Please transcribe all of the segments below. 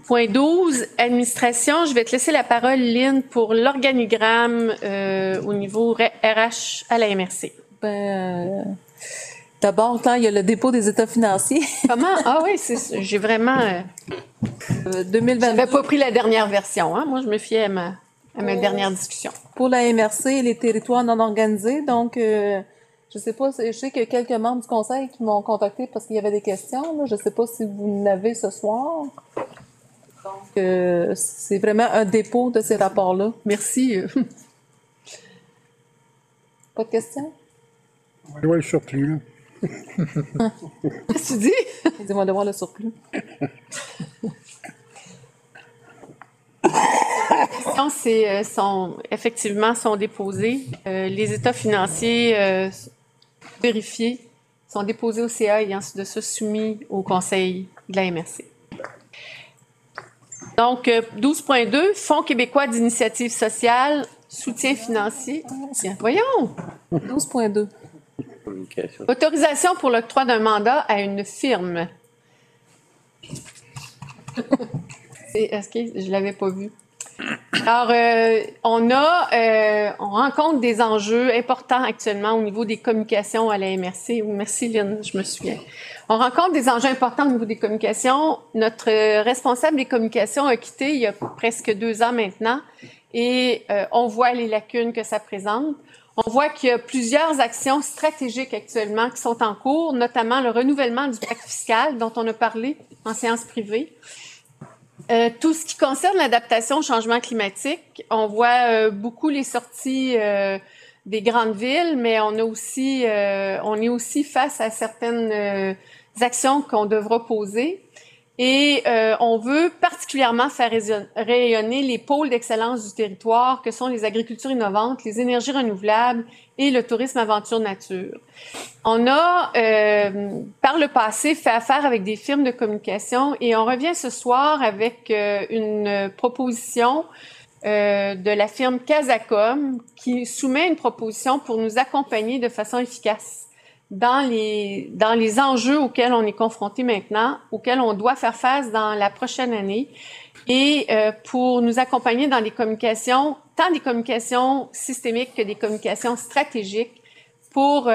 Point 12, administration. Je vais te laisser la parole, Lynn, pour l'organigramme au niveau RH à la MRC. D'abord, quand il y a le dépôt des états financiers. Comment? Ah oui, j'ai vraiment... 2022. J'avais pas pris la dernière version. Hein? Moi, je me fiais à ma dernière discussion. Pour la MRC, les territoires non organisés, donc... je sais pas, je sais qu'il y a quelques membres du conseil qui m'ont contacté parce qu'il y avait des questions. Là. Je sais pas si vous l'avez ce soir. Donc, c'est vraiment un dépôt de ces rapports-là. Merci. Pas de questions? On va voir le surplus, là. Qu'est-ce que tu dis? Dis-moi de voir le surplus. Les questions, effectivement, sont déposées. Les états financiers vérifiés sont déposés au CA et ensuite de ça soumis au conseil de la MRC. Donc, 12.2, Fonds québécois d'initiative sociale, soutien financier. Voyons! 12.2. Autorisation pour l'octroi d'un mandat à une firme. Est-ce que je ne l'avais pas vu? Alors, on rencontre des enjeux importants actuellement au niveau des communications à la MRC. Merci Lynn, je me souviens. On rencontre des enjeux importants au niveau des communications. Notre responsable des communications a quitté il y a presque 2 ans maintenant et on voit les lacunes que ça présente. On voit qu'il y a plusieurs actions stratégiques actuellement qui sont en cours, notamment le renouvellement du pacte fiscal dont on a parlé en séance privée. Tout ce qui concerne l'adaptation au changement climatique, on voit beaucoup les sorties des grandes villes, mais on est aussi face à certaines actions qu'on devra poser. Et on veut particulièrement faire rayonner les pôles d'excellence du territoire, que sont les agricultures innovantes, les énergies renouvelables et le tourisme aventure nature. On a, par le passé, fait affaire avec des firmes de communication et on revient ce soir avec une proposition de la firme Casacom qui soumet une proposition pour nous accompagner de façon efficace dans les enjeux auxquels on est confronté maintenant, auxquels on doit faire face dans la prochaine année, et pour nous accompagner dans les communications, tant des communications systémiques que des communications stratégiques, pour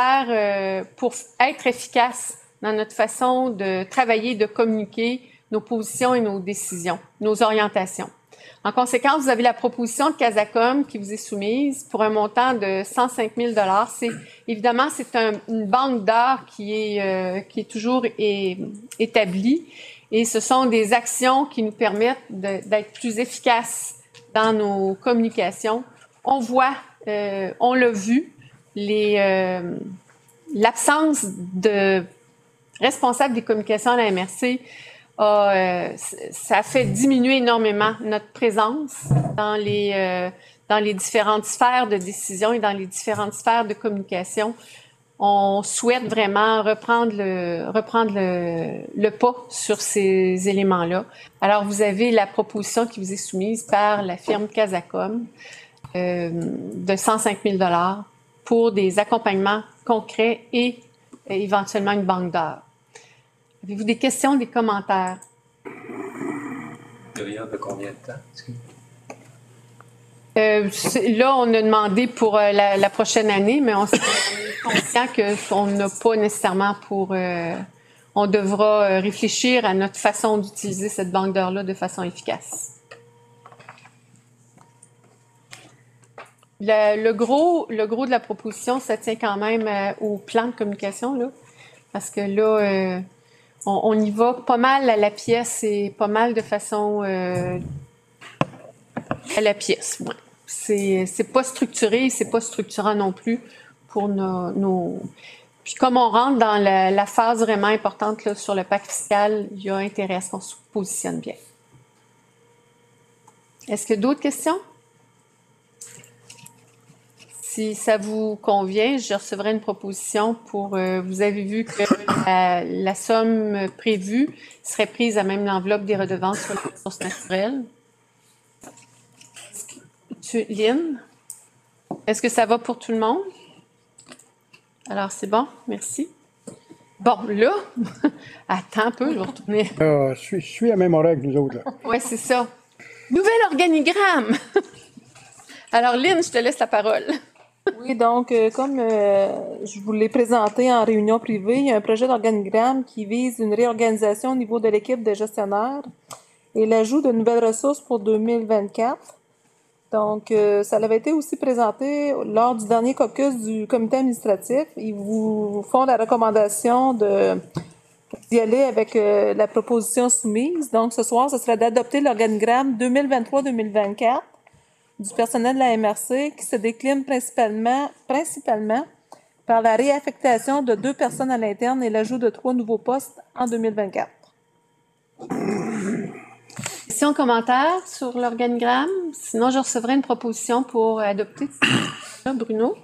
être efficace dans notre façon de travailler, de communiquer nos positions et nos décisions, nos orientations. En conséquence, vous avez la proposition de Casacom qui vous est soumise pour un montant de 105 000 $. Évidemment, c'est une banque d'heures qui est toujours établie et ce sont des actions qui nous permettent d'être plus efficaces dans nos communications. On voit, on l'a vu, l'absence de responsable des communications à la MRC ça fait diminuer énormément notre présence dans les différentes sphères de décision et dans les différentes sphères de communication. On souhaite vraiment reprendre le pas sur ces éléments-là. Alors, vous avez la proposition qui vous est soumise par la firme Casacom de 105 000 $ pour des accompagnements concrets et éventuellement une banque d'heures. Avez-vous des questions, des commentaires? De combien de temps? Là, on a demandé pour la prochaine année, mais on est conscient qu'on n'a pas nécessairement on devra réfléchir à notre façon d'utiliser cette banque d'heures-là de façon efficace. Le gros de la proposition, ça tient quand même au plan de communication, là, parce que là, on y va pas mal à la pièce et pas mal de façon à la pièce. Ouais. C'est pas structuré, c'est pas structurant non plus pour nos... Puis comme on rentre dans la phase vraiment importante là, sur le pacte fiscal, il y a intérêt à ce qu'on se positionne bien. Est-ce que d'autres questions? Si ça vous convient, je recevrai une proposition pour... vous avez vu que la somme prévue serait prise à même l'enveloppe des redevances sur les ressources naturelles. Lynn, est-ce que ça va pour tout le monde? Alors, c'est bon, merci. Bon, là, attends un peu, je vais retourner. Je suis à même horaire que nous autres. Là. Oui, c'est ça. Nouvel organigramme! Alors, Lynn, je te laisse la parole. Oui, donc, comme je vous l'ai présenté en réunion privée, il y a un projet d'organigramme qui vise une réorganisation au niveau de l'équipe des gestionnaires et l'ajout de nouvelles ressources pour 2024. Donc, ça avait été aussi présenté lors du dernier caucus du comité administratif. Ils vous font la recommandation d'y aller avec la proposition soumise. Donc, ce soir, ce serait d'adopter l'organigramme 2023-2024 du personnel de la MRC qui se décline principalement par la réaffectation de 2 personnes à l'interne et l'ajout de 3 nouveaux postes en 2024. Questions, commentaires sur l'organigramme? Sinon, je recevrai une proposition pour adopter. Bruno?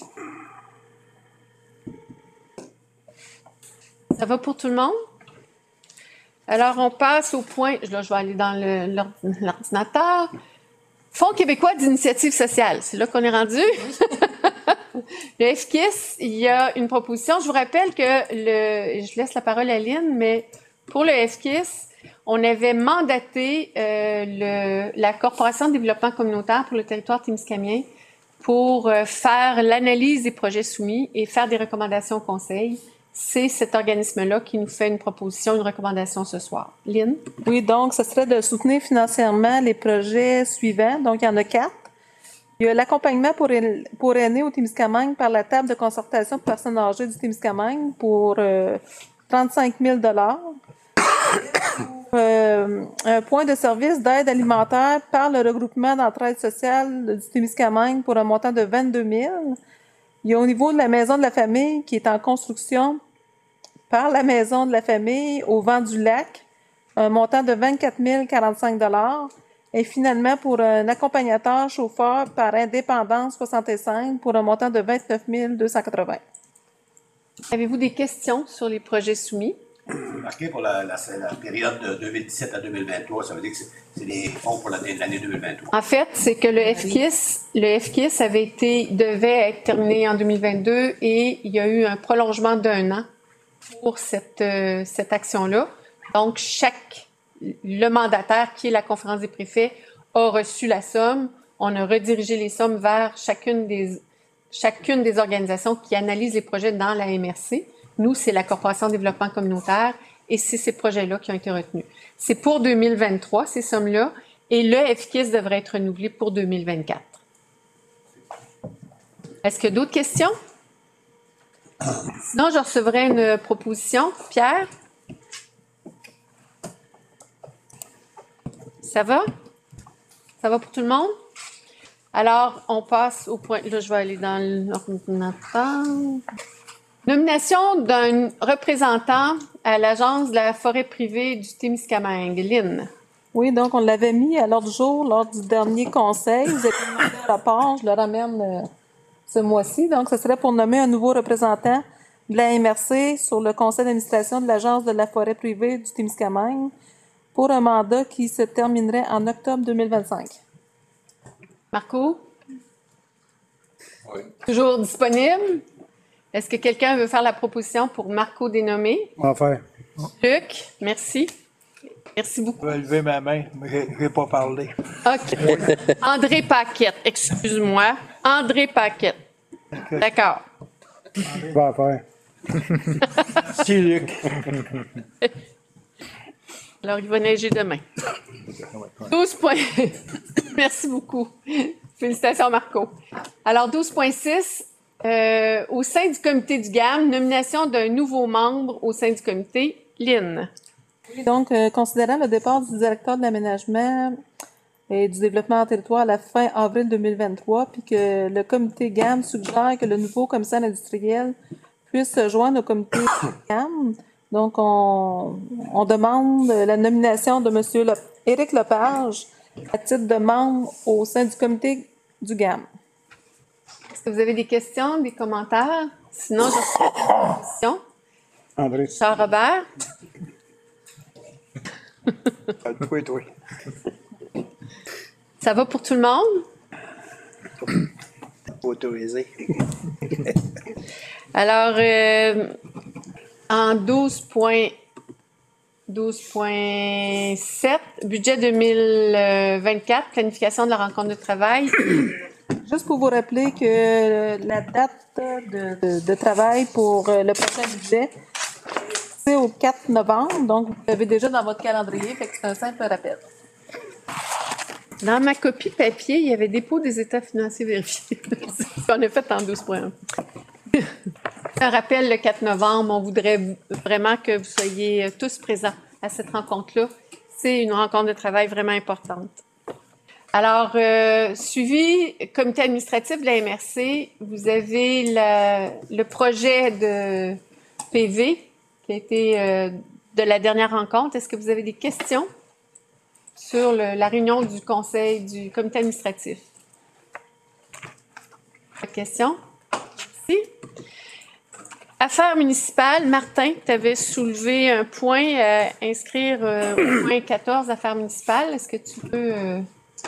Ça va pour tout le monde? Alors, on passe au point. Là, je vais aller dans l'ordinateur. Fonds québécois d'initiative sociale. C'est là qu'on est rendu. Le FKIS, il y a une proposition. Je vous rappelle que je laisse la parole à Lynn, mais pour le FKIS, on avait mandaté la Corporation de développement communautaire pour le territoire témiscamien pour faire l'analyse des projets soumis et faire des recommandations au Conseil. C'est cet organisme-là qui nous fait une proposition, une recommandation ce soir. Lynn? Oui, donc, ce serait de soutenir financièrement les projets suivants. Donc, il y en a 4. Il y a l'accompagnement pour aînés au Témiscamingue par la table de concertation pour personnes âgées du Témiscamingue pour 35 000 un point de service d'aide alimentaire par le regroupement d'entraide sociale du Témiscamingue pour un montant de 22 000. Il y a au niveau de la maison de la famille qui est en construction par la maison de la famille au vent du lac, un montant de 24 045 $. Et finalement, pour un accompagnateur chauffeur par Indépendance 65 pour un montant de 29 280. Avez-vous des questions sur les projets soumis? Marqué pour la période de 2017 à 2023, ça veut dire que c'est les fonds pour l'année 2023. En fait, c'est que le FKIS devait être terminé en 2022 et il y a eu un prolongement d'1 an pour cette action-là. Donc, le mandataire, qui est la conférence des préfets, a reçu la somme. On a redirigé les sommes vers chacune des organisations qui analysent les projets dans la MRC. Nous, c'est la Corporation de développement communautaire et c'est ces projets-là qui ont été retenus. C'est pour 2023, ces sommes-là, et le FKIS devrait être renouvelé pour 2024. Est-ce qu'il y a d'autres questions? Sinon, je recevrai une proposition. Pierre? Ça va? Ça va pour tout le monde? Alors, on passe au point... Là, je vais aller dans l'ordinateur. Nomination d'un représentant à l'Agence de la forêt privée du Témiscamingue. Lynn. Oui, donc on l'avait mis à l'ordre du jour lors du dernier conseil. Vous avez demandé un rapport, je le ramène ce mois-ci. Donc, ce serait pour nommer un nouveau représentant de la MRC sur le conseil d'administration de l'Agence de la forêt privée du Témiscamingue pour un mandat qui se terminerait en octobre 2025. Marco? Oui. Toujours disponible? Est-ce que quelqu'un veut faire la proposition pour Marco dénommé? Enfin. Luc, merci. Merci beaucoup. Je vais lever ma main, mais je ne vais pas parler. OK. André Paquette, excuse-moi. André Paquette. D'accord. Va faire. Merci, Luc. Alors, il va neiger demain. 12 points. Merci beaucoup. Félicitations, Marco. Alors, 12.6. Au sein du comité du GAM, nomination d'un nouveau membre au sein du comité. Lynn. Oui, donc, considérant le départ du directeur de l'aménagement et du développement en territoire à la fin avril 2023, puis que le comité GAM suggère que le nouveau commissaire industriel puisse se joindre au comité GAM, donc on demande la nomination de M. Éric Lepage à titre de membre au sein du comité du GAM. Est-ce que vous avez des questions, des commentaires? Sinon, je reçois une question. André. Jean-Robert? Oui. Ça va pour tout le monde? Autorisé. Alors, En 12.7, budget 2024, planification de la rencontre de travail. Juste pour vous rappeler que la date de travail pour le prochain budget, c'est au 4 novembre. Donc, vous l'avez déjà dans votre calendrier, fait que c'est un simple rappel. Dans ma copie papier, il y avait dépôt des états financiers vérifiés. C'est ce qu'on a fait en 12.1. Un rappel le 4 novembre, on voudrait vraiment que vous soyez tous présents à cette rencontre-là. C'est une rencontre de travail vraiment importante. Alors, suivi comité administratif de la MRC, vous avez le projet de PV qui a été de la dernière rencontre. Est-ce que vous avez des questions sur la réunion du conseil du comité administratif? Pas de questions? Merci. Affaires municipales, Martin, tu avais soulevé un point à inscrire au point 14, affaires municipales. Est-ce que tu peux... Une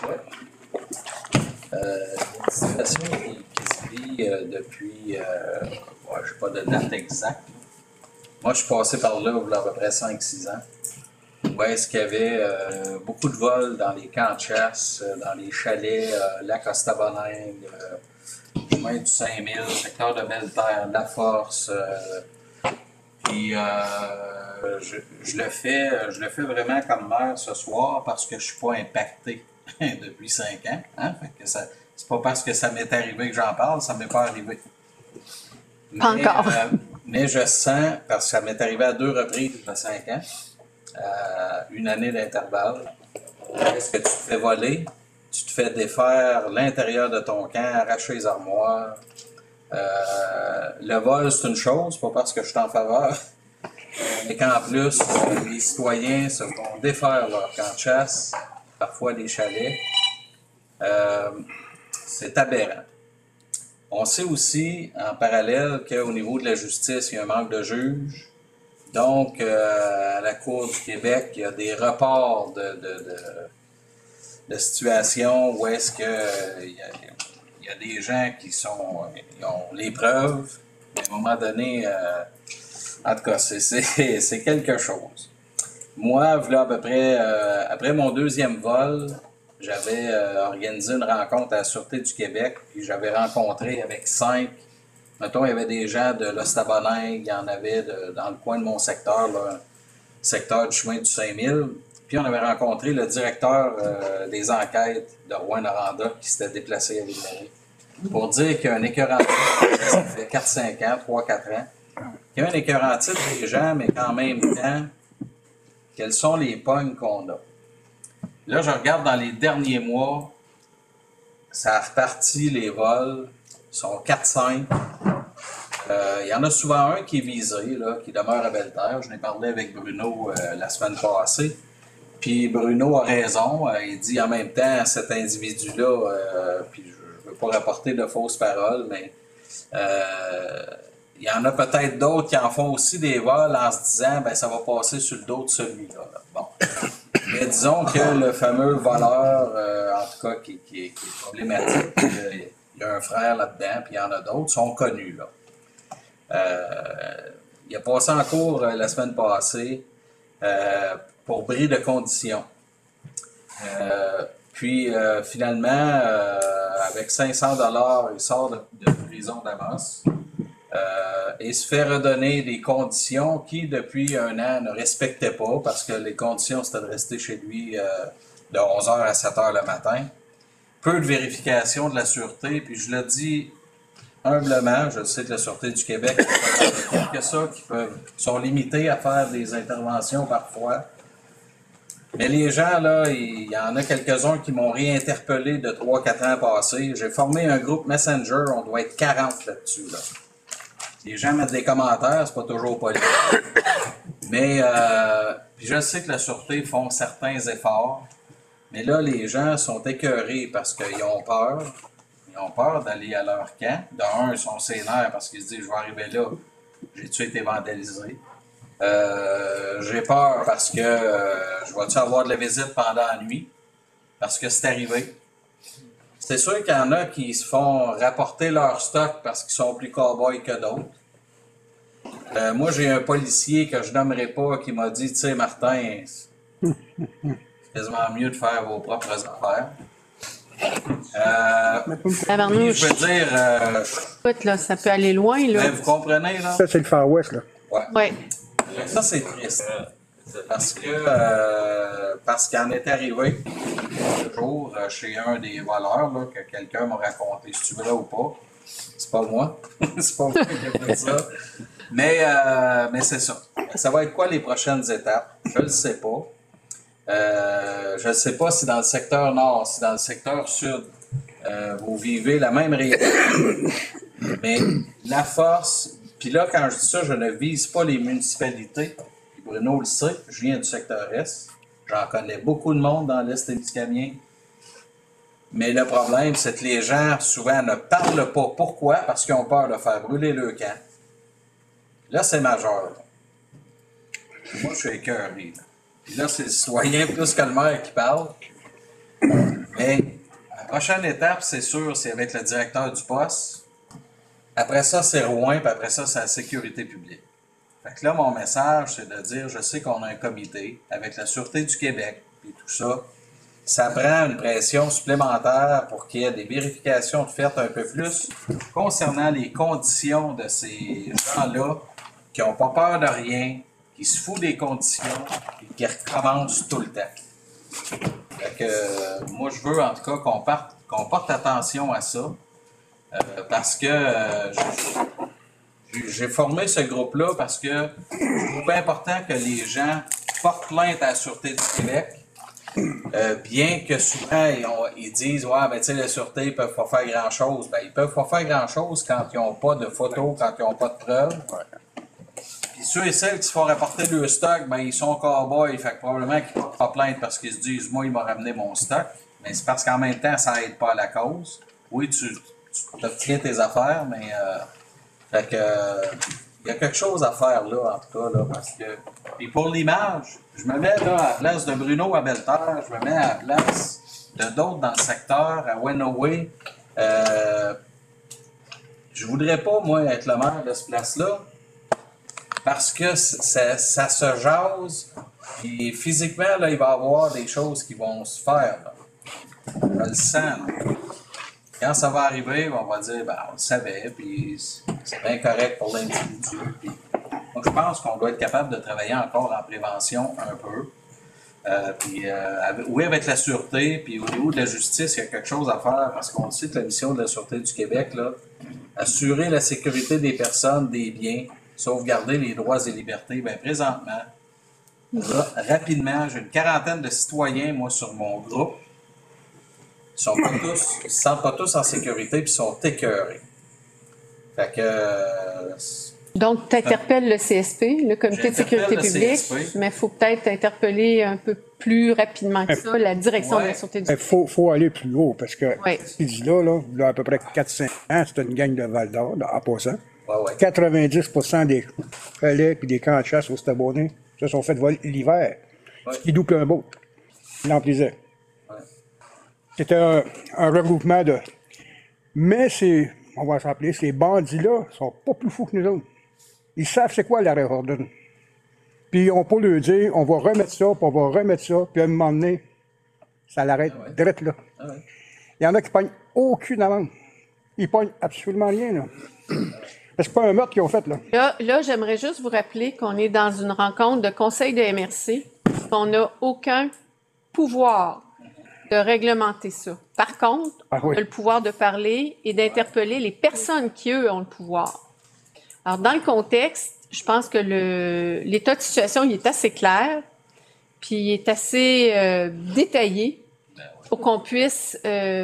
situation qui se vit depuis, je n'ai pas de date exacte. Moi, je suis passé par là il y a à peu près 5-6 ans. Où est-ce qu'il y avait beaucoup de vols dans les camps de chasse, dans les chalets, lac Ostaboningue, chemin du 5000, secteur de Belle-Terre, La Force. Puis je le fais vraiment comme maire ce soir parce que je suis pas impacté depuis 5 ans. Hein? Fait que c'est pas parce que ça m'est arrivé que j'en parle, ça m'est pas arrivé. Pas encore. Mais je sens, parce que ça m'est arrivé à 2 reprises de 5 ans, une année d'intervalle. Est-ce que tu te fais voler? Tu te fais défaire l'intérieur de ton camp, arracher les armoires. Le vol, c'est une chose, pas parce que je suis en faveur, mais qu'en plus, les citoyens se font défaire leur camp de chasse, parfois des chalets. C'est aberrant. On sait aussi, en parallèle, qu'au niveau de la justice, il y a un manque de juges. Donc, à la Cour du Québec, il y a des reports de situations où est-ce que il y a des gens qui ont les preuves, mais à un moment donné, en tout cas, c'est quelque chose. Moi, voilà à peu près, après mon 2e vol, j'avais organisé une rencontre à la Sûreté du Québec, puis j'avais rencontré avec 5. Mettons, il y avait des gens de l'Ostaboningue, il y en avait dans le coin de mon secteur, là, secteur du chemin du 5000. Puis on avait rencontré le directeur des enquêtes de Rouyn-Noranda qui s'était déplacé à Ville-Marie pour dire qu'il y a un écœurant titre, ça fait 4-5 ans, 3-4 ans, qu'il y a un écœurant titre des gens, mais qu'en même temps, quelles sont les pognes qu'on a. Là, je regarde dans les derniers mois, ça a reparti les vols, ils sont 4-5. Il y en a souvent un qui est visé, là, qui demeure à Belle-Terre. Je n'ai parlé avec Bruno la semaine passée. Puis Bruno a raison. Il dit en même temps, cet individu-là, puis je ne veux pas rapporter de fausses paroles, mais il y en a peut-être d'autres qui en font aussi des vols en se disant, ben ça va passer sur le dos de celui-là. Là. Bon. Mais disons que le fameux voleur, en tout cas, qui est problématique, il y a un frère là-dedans, puis il y en a d'autres, sont connus, là. Il a passé en cours la semaine passée pour bris de conditions. Puis finalement, avec 500 $, il sort de prison d'Amos et se fait redonner des conditions qui, depuis 1 an, ne respectait pas parce que les conditions, c'était de rester chez lui de 11h à 7h le matin. Peu de vérification de la Sûreté, puis je le dis humblement, je sais que la Sûreté du Québec, il y a que ça qui sont limités à faire des interventions parfois. Mais les gens, là, il y en a quelques-uns qui m'ont réinterpellé de 3-4 ans passés. J'ai formé un groupe Messenger, on doit être 40 là-dessus, là. Les gens mettent des commentaires, c'est pas toujours poli. Mais puis je sais que la Sûreté font certains efforts, mais là, les gens sont écœurés parce qu'ils ont peur. Ils ont peur d'aller à leur camp. D'un, ils sont sénères parce qu'ils se disent « je vais arriver là, j'ai-tu été vandalisé? J'ai peur parce que je vais-tu avoir de la visite pendant la nuit? Parce que c'est arrivé. » C'est sûr qu'il y en a qui se font rapporter leur stock parce qu'ils sont plus cow-boys que d'autres. Moi, j'ai un policier que je nommerai pas qui m'a dit, tu sais, Martin, c'est quasiment mieux de faire vos propres affaires. Puis, je veux dire, Écoute, là, ça peut aller loin, là. vous comprenez, là? Ça, c'est le Far West, là. Ouais. Ça, c'est triste. Parce qu'il en est arrivé un jour chez un des voleurs, là, que quelqu'un m'a raconté, si tu veux là ou pas. C'est pas moi. C'est pas moi qui ai fait ça. Mais c'est ça. Ça va être quoi les prochaines étapes? Je ne le sais pas. Je ne sais pas si dans le secteur nord, si dans le secteur sud, vous vivez la même réalité. Mais la force, puis là, quand je dis ça, je ne vise pas les municipalités. Bruno le sait, je viens du secteur Est. J'en connais beaucoup de monde dans l'Est témiscamien. Mais le problème, c'est que les gens, souvent, ne parlent pas. Pourquoi? Parce qu'ils ont peur de faire brûler le camp. Là, c'est majeur. Là. Moi, je suis écœuré. Puis là, c'est le citoyen plus que le maire qui parle. Mais la prochaine étape, c'est sûr, c'est avec le directeur du poste. Après ça, c'est Rouen, puis après ça, c'est la sécurité publique. Fait que là, mon message, c'est de dire, je sais qu'on a un comité avec la Sûreté du Québec, puis tout ça. Ça prend une pression supplémentaire pour qu'il y ait des vérifications faites un peu plus concernant les conditions de ces gens-là qui n'ont pas peur de rien, qui se foutent des conditions et qui recommencent tout le temps. Fait que moi, je veux en tout cas qu'on porte attention à ça parce que j'ai formé ce groupe-là parce que je trouve important que les gens portent plainte à la Sûreté du Québec. Bien que souvent, ils disent « Ouais, ben tu sais, la Sûreté, ils peuvent pas faire grand-chose. » Ben, ils peuvent pas faire grand-chose quand ils n'ont pas de photos, quand ils n'ont pas de preuves. Puis ceux et celles qui se font rapporter le stock, ben ils sont cow-boys, fait que probablement qu'ils ne portent pas plainte parce qu'ils se disent « Moi, il m'a ramené mon stock. » Mais c'est parce qu'en même temps, ça aide pas à la cause. Oui, tu obtiens tes affaires, mais... fait que... il y a quelque chose à faire là, en tout cas, là, parce que... Puis pour l'image, je me mets là à la place de Bruno à Belle-Terre, je me mets à la place de d'autres dans le secteur, à Wenoway. Je voudrais pas, moi, être le maire de ce place-là, parce que ça se jase, puis physiquement, là, il va y avoir des choses qui vont se faire, là. Je le sens, là. Quand ça va arriver, on va dire, ben, on le savait, puis c'est bien correct pour l'individu. Puis, moi, je pense qu'on doit être capable de travailler encore en prévention un peu. Oui, avec la Sûreté, puis au niveau de la justice, il y a quelque chose à faire, parce qu'on sait que la mission de la Sûreté du Québec, là, assurer la sécurité des personnes, des biens, sauvegarder les droits et libertés, bien, présentement, rapidement, j'ai une quarantaine de citoyens, moi, sur mon groupe. Ils ne se sentent pas tous en sécurité puis sont écœurés. Fait que... Donc, tu interpelles le CSP, le Comité de sécurité publique, mais il faut peut-être interpeller un peu plus rapidement que ça la direction de la Sûreté du Québec. Il faut aller plus haut, parce que ce qu'il dit là, il y a à peu près 4-5 ans, c'était une gang de Val-d'Or, en passant. 90% des relais et des camps de chasse au Stabonnet se sont fait voler l'hiver. Ce qui double un beau. Il en plaisait. C'était un regroupement de... Mais on va s'appeler, ces bandits-là sont pas plus fous que nous autres. Ils savent c'est quoi la réordonne. Puis on peut leur dire, on va remettre ça, puis on va remettre ça, puis à un moment donné, ça l'arrête direct là. Il y en a qui pognent aucune amende. Ils pognent absolument rien, là. C'est pas un meurtre qu'ils ont fait, là. Là, j'aimerais juste vous rappeler qu'on est dans une rencontre de conseil de MRC, qu'on n'a aucun pouvoir de réglementer ça. Par contre, on a le pouvoir de parler et d'interpeller les personnes qui, eux, ont le pouvoir. Alors, dans le contexte, je pense que l'état de situation, il est assez clair, puis il est assez détaillé pour qu'on puisse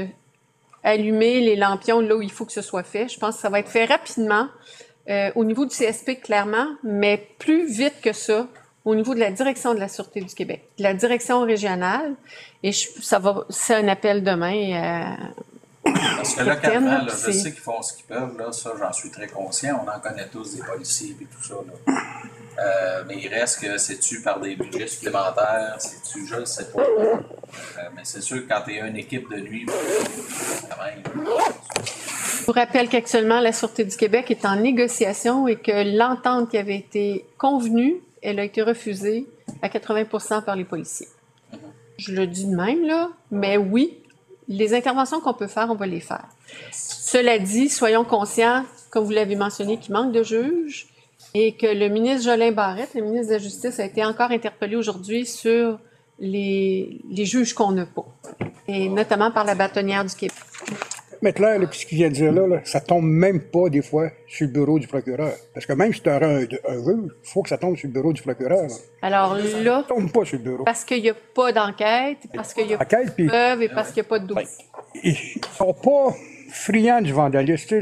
allumer les lampions là où il faut que ce soit fait. Je pense que ça va être fait rapidement au niveau du CSP, clairement, mais plus vite que ça, au niveau de la direction de la Sûreté du Québec, de la direction régionale, et c'est un appel demain. Parce que là, carrément, je sais qu'ils font ce qu'ils peuvent, là, ça, j'en suis très conscient. On en connaît tous des policiers et tout ça, là. Mais il reste que c'est-tu par des budgets supplémentaires, c'est-tu, je ne sais pas. Mais c'est sûr que quand tu es une équipe de nuit, quand même. Je vous rappelle qu'actuellement, la Sûreté du Québec est en négociation et que l'entente qui avait été convenue, elle a été refusée à 80% par les policiers. Je le dis de même, là, mais oui, les interventions qu'on peut faire, on va les faire. Cela dit, soyons conscients, comme vous l'avez mentionné, qu'il manque de juges et que le ministre Jolin Barrette, le ministre de la Justice, a été encore interpellé aujourd'hui sur les juges qu'on n'a pas, et notamment par la bâtonnière du Québec. Mais là, ce qu'il vient de dire là, ça tombe même pas des fois sur le bureau du procureur. Parce que même si tu auras un juge, il faut que ça tombe sur le bureau du procureur. Là. Alors là, Ça tombe pas sur le bureau. parce qu'il n'y a pas d'enquête, parce qu'il n'y a pas Enquête, de puis preuves et parce qu'il n'y a pas de dossier. ils sont pas friands du vandalisme. Tu sais,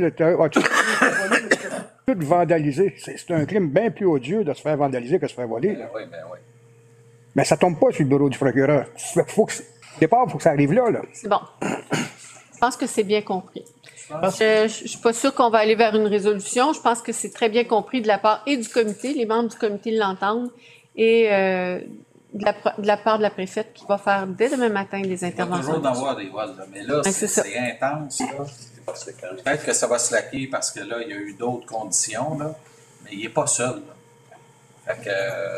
tout vandaliser. C'est un crime bien plus odieux de se faire vandaliser que de se faire voler. Là. Oui. Mais ça tombe pas sur le bureau du procureur. Au départ, il faut que ça arrive là. C'est bon. Je pense que c'est bien compris. Je ne suis pas sûre qu'on va aller vers une résolution. Je pense que c'est très bien compris de la part et du comité, les membres du comité l'entendent, et de la part de la préfète qui va faire dès demain matin des Il va interventions. toujours d'avoir des vols, là. Mais là, Ouais, c'est ça. c'est intense. Là. Peut-être que ça va se laquer parce que là, il y a eu d'autres conditions, là, mais il n'est pas seul. Là. Fait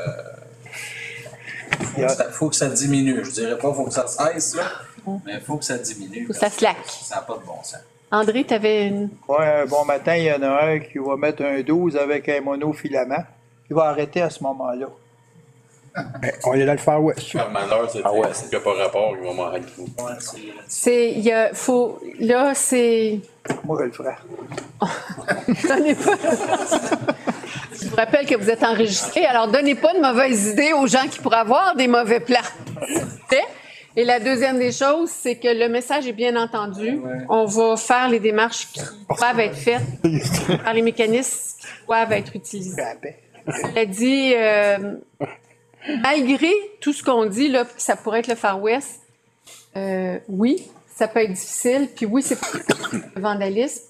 que. Faut que ça diminue. Je dirais pas qu'il faut que ça cesse, là, mais il faut que ça diminue. Faut que ça se laque. Ça n'a pas de bon sens. André, tu avais une... Ouais, un bon matin, il y en a un qui va mettre un 12 avec un monofilament. Il va arrêter à ce moment-là. Ben, on est dans le Far West. Par malheur, c'est qu'il n'y a pas rapport, ils vont m'en rendre fou. Là, c'est... Moi, je le ferai. Donnez pas... Je vous rappelle que vous êtes enregistré, alors donnez pas de mauvaises idées aux gens qui pourraient avoir des mauvais plans. Et la deuxième des choses, c'est que le message est bien entendu. On va faire les démarches qui doivent être faites par les mécanismes qui doivent être utilisés. Cela dit, malgré tout ce qu'on dit, là, que ça pourrait être le Far West, oui, ça peut être difficile, puis oui, c'est le vandalisme.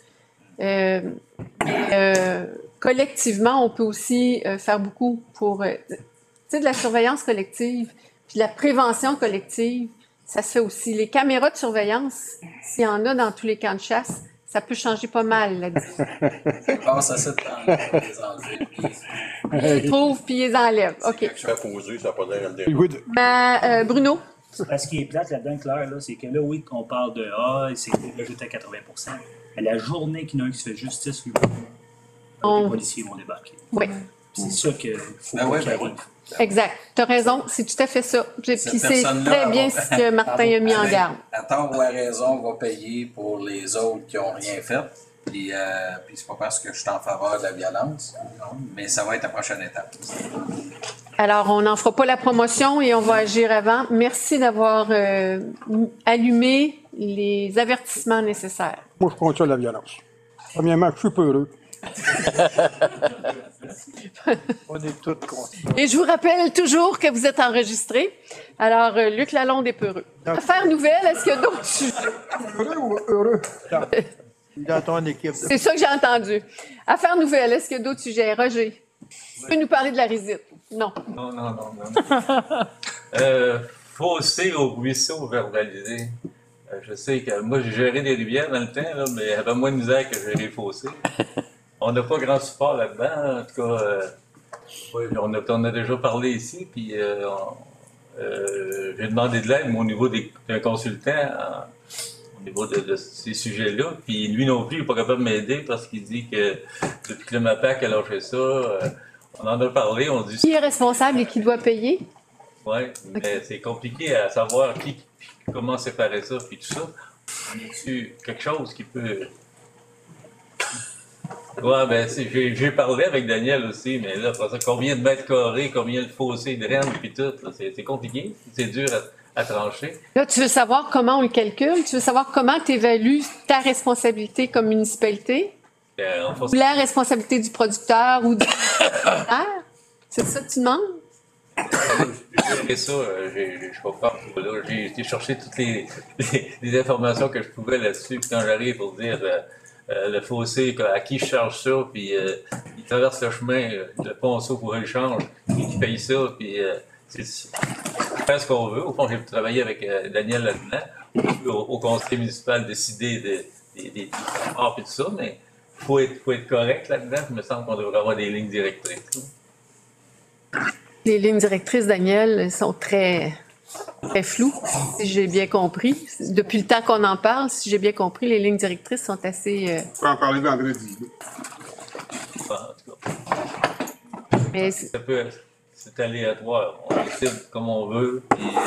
Collectivement, on peut aussi faire beaucoup pour de la surveillance collective, puis de la prévention collective. Ça se fait aussi. Les caméras de surveillance, s'il y en a dans tous les camps de chasse, ça peut changer pas mal là-dessus. Passe à cette temps, les enlever. Ils les trouvent, puis ils les enlèvent. OK. Je fais poser, ça n'a pas l'air à le dire. Bruno? Ce qui est plate là-dedans, Claire, là, c'est que là, oui, qu'on parle de c'est ajouté à 80%. Mais la journée qu'il y en a un qui se fait justice, les policiers vont débarquer. Oui. C'est ça qu'il faut qu'il arrive. Exact. Tu as raison, c'est tout à fait ça. Puis c'est très bien ce que Martin a mis en garde. À tort ou à raison, on va payer pour les autres qui n'ont rien fait. Puis c'est pas parce que je suis en faveur de la violence, mais ça va être la prochaine étape. Alors, on n'en fera pas la promotion et on va agir avant. Merci d'avoir allumé les avertissements nécessaires. Moi, je compte sur la violence. Premièrement, je suis peureux. On est tous contents. Et je vous rappelle toujours que vous êtes enregistrés. Alors, Luc Lalonde est peureux. Affaires nouvelles, est-ce qu'il y a d'autres sujets? Heureux ou heureux? Dans ton équipe. C'est ça que j'ai entendu. Affaires nouvelles, est-ce qu'il y a d'autres sujets? Roger, tu peux nous parler de la risite? Non. Non. Fossé au ruisseau verbalisé. Je sais que moi, j'ai géré des rivières dans le temps, là, mais il y avait moins de misère que gérer les fossés. On n'a pas grand support là-dedans. En tout cas, on a déjà parlé ici, puis j'ai demandé de l'aide, au niveau d'un consultant, au niveau de ces sujets-là. Puis lui non plus, il n'est pas capable de m'aider parce qu'il dit que depuis que le MAPAC a lâché ça, on en a parlé, on dit... Qui est responsable et qui doit payer? Oui, mais c'est compliqué à savoir comment séparer ça, puis tout ça. On a-tu quelque chose qui peut... Ouais, ben, j'ai parlé avec Daniel aussi, mais là, combien de mètres carrés, combien de fossés drainent, puis tout, c'est compliqué, c'est dur à trancher. Là, tu veux savoir comment on le calcule? Tu veux savoir comment tu évalues ta responsabilité comme municipalité? Ou la responsabilité du producteur ou du producteur? C'est ça que tu demandes? J'ai ça, je comprends. J'ai été chercher toutes les informations que je pouvais là-dessus, puis quand j'arrive pour dire... le fossé, à qui je charge ça, puis il traverse le chemin, le ponceau pour le change, il paye ça, puis c'est faire ce qu'on veut. Au fond, j'ai travaillé avec Daniel là-dedans. Au conseil municipal décider des des rapports et tout ça, mais faut être correct là-dedans. Il me semble qu'on devrait avoir des lignes directrices. Les lignes directrices, Daniel, sont très floues, si j'ai bien compris. Depuis le temps qu'on en parle, si j'ai bien compris, les lignes directrices sont assez... On peut en parler vendredi. En tout cas. Mais c'est aléatoire. On décide comme on veut.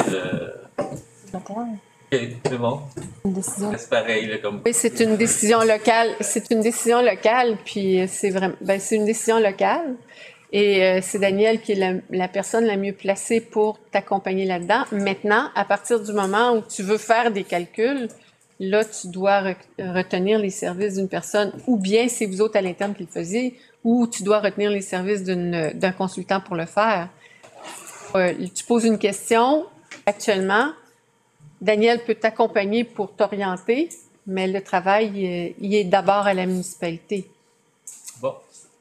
OK, c'est bon. C'est pareil. Là, comme... Oui, c'est une décision locale. C'est une décision locale, puis c'est vraiment... c'est une décision locale. Et c'est Daniel qui est la personne la mieux placée pour t'accompagner là-dedans. Maintenant, à partir du moment où tu veux faire des calculs, là, tu dois retenir les services d'une personne, ou bien c'est vous autres à l'interne qui le faisiez, ou tu dois retenir les services d'un consultant pour le faire. Tu poses une question, actuellement, Daniel peut t'accompagner pour t'orienter, mais le travail, il est d'abord à la municipalité. Bon.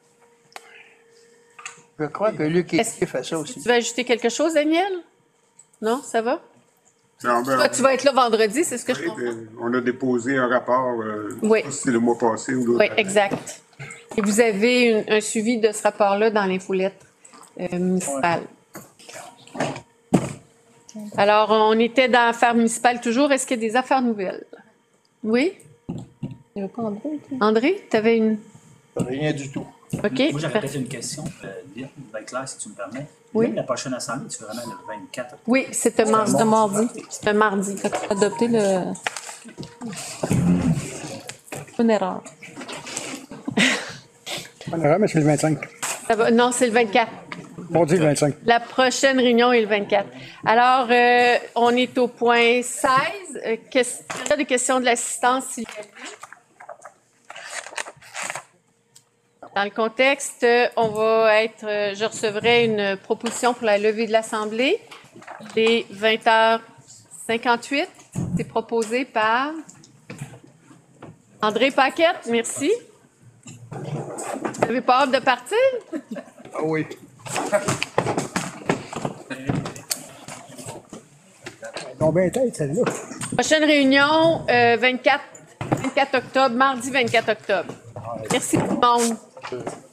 Je crois que Luc Etier fait ça aussi. Tu veux ajouter quelque chose, Daniel? Non, ça va? Non, Toi, tu vas être là vendredi, c'est ce que je comprends. On a déposé un rapport, Oui. je sais pas si c'est le mois passé ou l'autre. Oui, exact. Et vous avez un suivi de ce rapport-là dans l'infolettre municipale. Alors, on était dans affaires municipales toujours. Est-ce qu'il y a des affaires nouvelles? Oui? Il n'y avait pas André? André, tu avais une... Rien du tout. OK. Moi, j'avais peut-être une question, bien claire, si tu me permets. Oui. Même la prochaine assemblée, tu veux vraiment le 24 octobre? Oui, c'est un mardi. C'est un mardi. Adopter une erreur. Une erreur, mais c'est le 25. Ça va? Non, c'est le 24. Mardi le 25. La prochaine réunion est le 24. Alors, on est au point 16. Il y a des questions de l'assistance, s'il y a lieu. Dans le contexte, je recevrai une proposition pour la levée de l'Assemblée. Il est 20h58. C'est proposé par André Paquette. Merci. Vous n'avez pas hâte de partir? Ah oui. Donc, bien tête, celle-là. Prochaine réunion, 24 octobre, mardi 24 octobre. Merci tout le monde.